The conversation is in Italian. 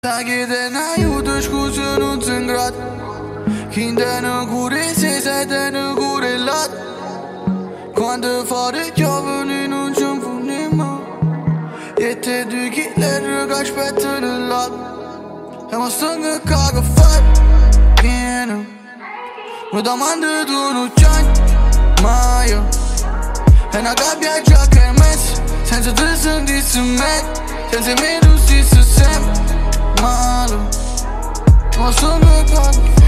Ta chiede un aiuto, scusa non sei in grado. Chi te ne cura se sei te ne cura là. Quando fuori piove non ci funniamo. E te due killer che aspettano là. E ma stanno che fai? Pieno. Mi domando tu non c'hai mai. È una gabbia già che hai messo. Senza te sentissi me. Senza me tu stessi sempre. Malo, ma sono cagă